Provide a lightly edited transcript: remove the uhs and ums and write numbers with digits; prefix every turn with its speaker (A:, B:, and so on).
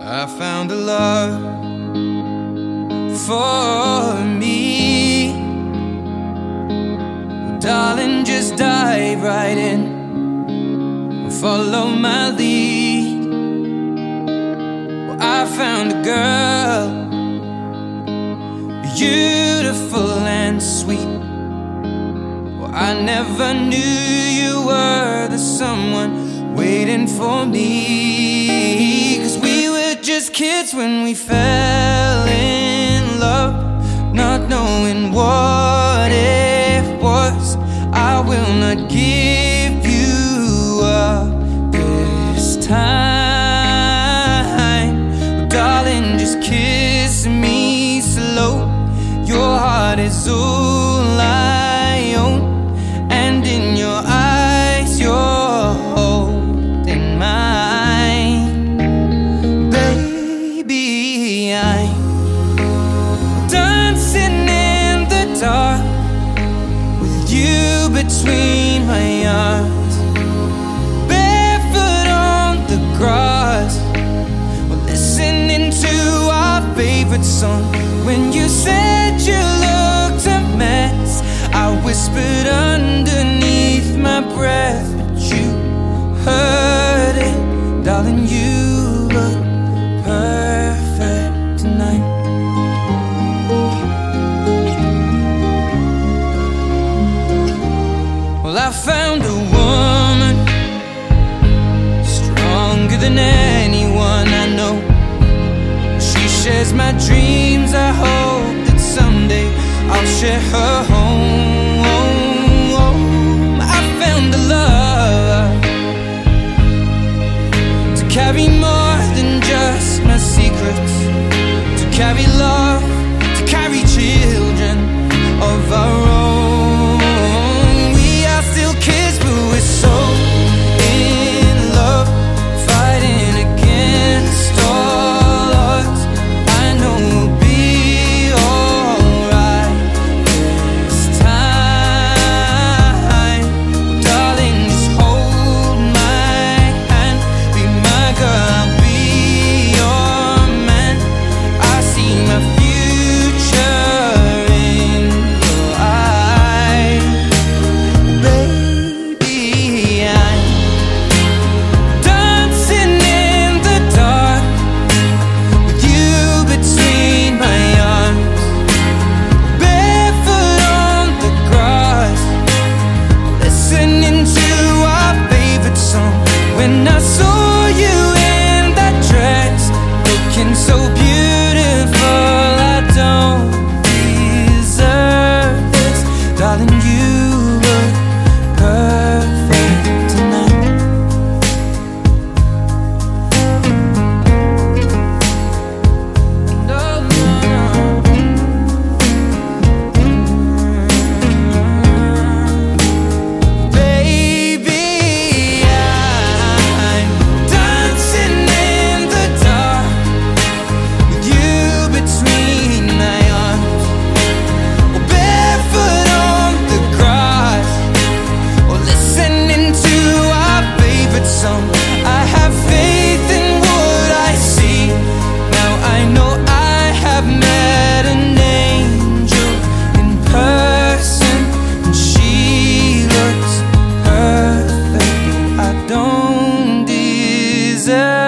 A: I found a love for me. Well, darling, just dive right in and follow my lead. Well, I found a girl, beautiful and sweet. Well, I never knew you were the someone waiting for me. 'Cause we were just kids when we fell in love, not knowing what it was. I will not give you up this time. Well, darling, just kiss me slow. Your heart is all I own, and in your eyes you're holding mine. Baby, I'm dancing in the dark with you between my arms, barefoot on the grass. We're listening to our favorite song. When you said you looked a mess, I whispered underneath my breath, but you heard it. Darling, you look perfect tonight. Well, I found a woman stronger than anyone I know. She shares my dreams. I hope that someday I'll share her home. I found a love to carry more than just my secrets, to carry love, to carry children of our own. We are still kids, but we're so in love, fighting against all odds. I know we'll be alright this time. Darling, just hold my hand, be my girl, I'll be your man. I see my future in your eyes. Baby, I'm dancing in the dark with you between my arms, barefoot on the grass, listening to our favorite song. When I saw you in that dress, looking so beautiful, I don't deserve this. Darling, you look perfect tonight. No, no, baby, I'm dancing in the dark with you between my arms, or barefoot on the grass, or listening to our favorite song. I have faith in what I see. Now I know I have met an angel in person, and she looks perfect. I don't deserve